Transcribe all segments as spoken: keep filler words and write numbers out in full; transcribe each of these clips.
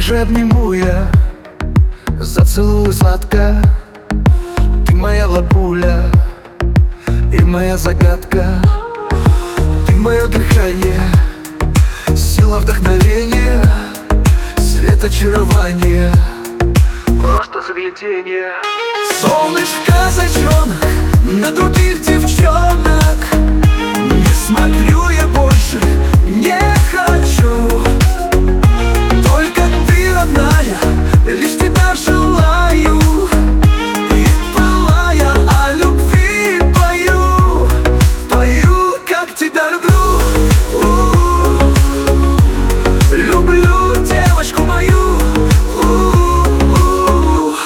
же обниму я, зацелую сладко. Ты моя лапуля и моя загадка. Ты мое дыхание, сила вдохновения, свет очарования, просто загляденье. Солнышко зайчонок на других девчонок. Не смотрю я больше, не хочу. Только ты родная, лишь тебя желаю. И пылая о любви пою, пою, как тебя люблю. У-у-у. Люблю девочку мою. У-у-у.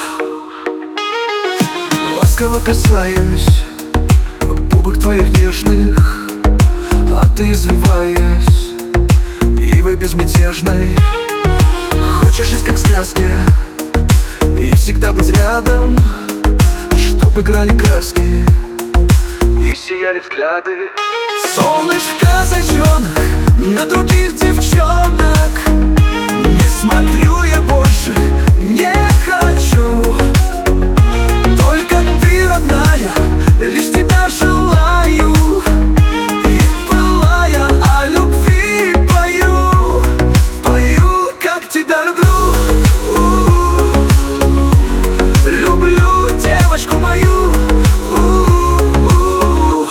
Ласково касаюсь губок твоих нежных, а ты извиваясь ивой безмятежной. Хочешь жить как в сказке и всегда быть рядом, чтоб играли краски и сияли взгляды. Солнышко зайчонок на других девчонок. Не смотрю я больше, не хочу. Только ты родная, лишь тебя желаю. И пылая о любви пою, пою, как тебя люблю. У-у-у. Люблю девочку мою. У-у-у.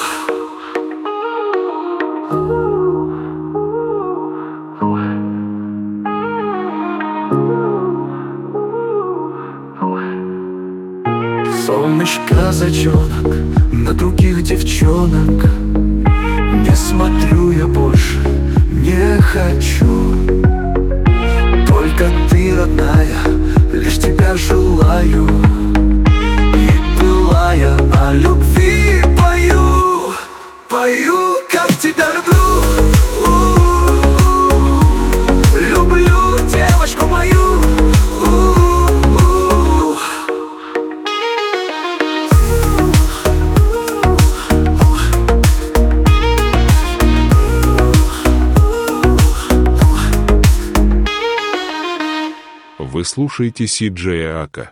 Солнышко зайчонок на других девчонок. Не смотрю я больше, не хочу. Только ты родная, лишь тебя желаю. И пылая о любви пою, пою, как тебя люблю. У-у-у. Люблю девочку мою. У-у-у. Вы слушаете Си Джей Ака.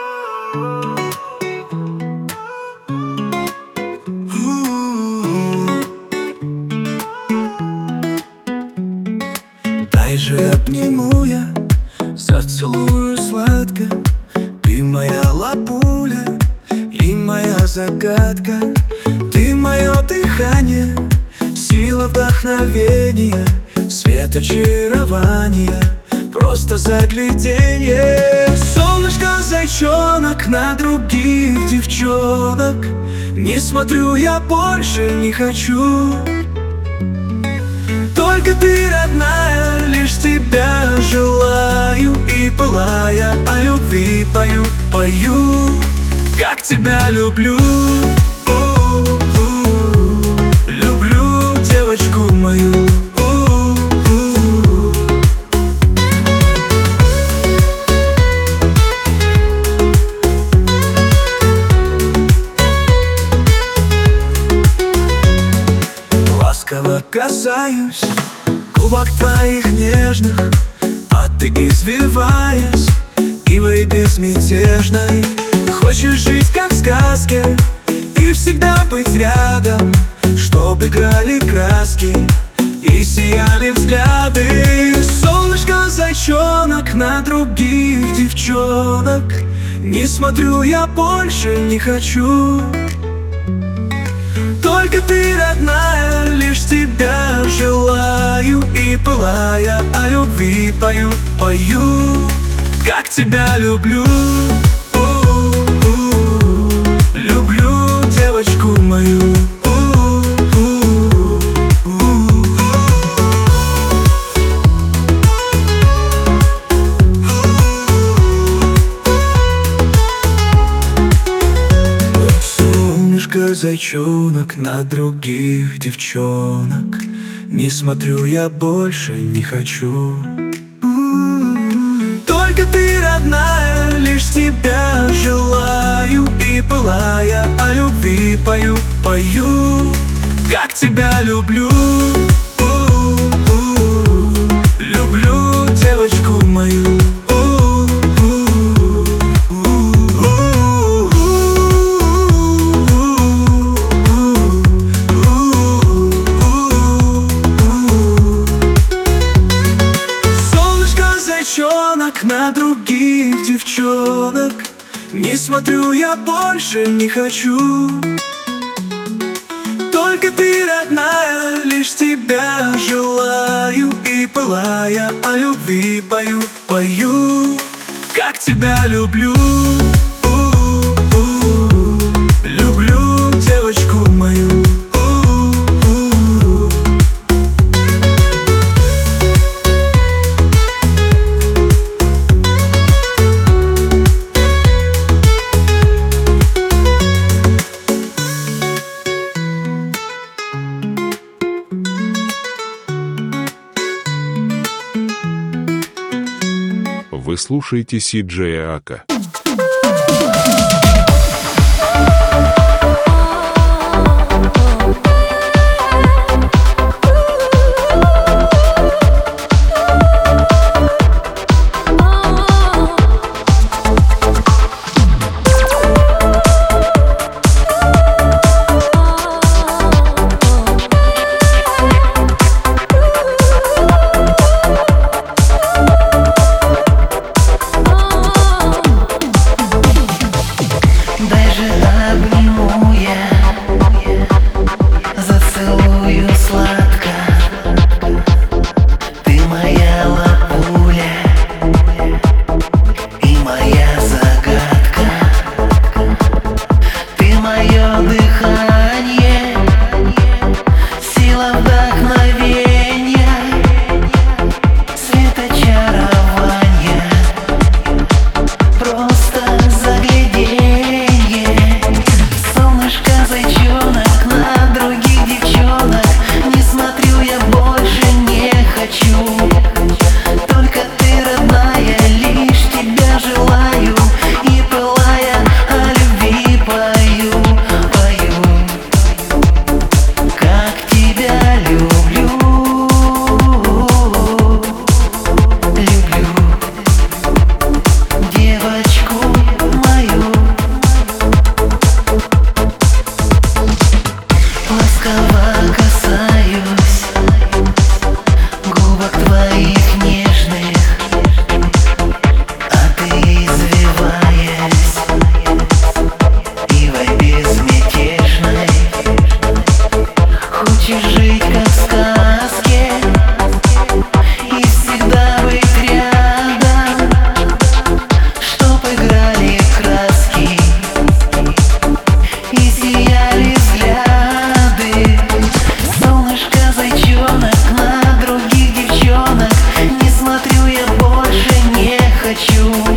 Дай же обниму я, зацелую сладко. Ты моя лапуля и моя загадка. Ты мое дыхание, сила вдохновения, свет очарования, просто загляденье. Солнышко зайчонок на других девчонок. Не смотрю я больше, не хочу. Только ты родная, лишь тебя желаю. И пылая о любви пою, пою, как тебя люблю. У-у-у. Люблю девочку мою. Ласково касаюсь губок твоих нежных, а ты извиваясь ивой безмятежной. Хочешь жить как в сказке и всегда быть рядом, чтоб играли краски и сияли взгляды. Солнышко зайчонок на других девчонок. Не смотрю я больше, не хочу. Только ты родная, лишь тебя желаю. И пылая о любви пою, пою, как тебя люблю. У-у-у. Люблю девочку мою. Зайчонок на других девчонок. Не смотрю я больше, не хочу. Только ты родная, лишь тебя желаю. И пылая о любви пою, пою, как тебя люблю. У-у-у. Люблю девочку мою. зайчонок на других девчонок. Не смотрю, я больше не хочу. Только ты, родная, лишь тебя желаю. И пылая о любви пою, пою, как тебя люблю. У-у-у. Люблю девочку мою. У-у-у. Вы слушаете Си Джей Ака. Не смотрю, я больше не хочу.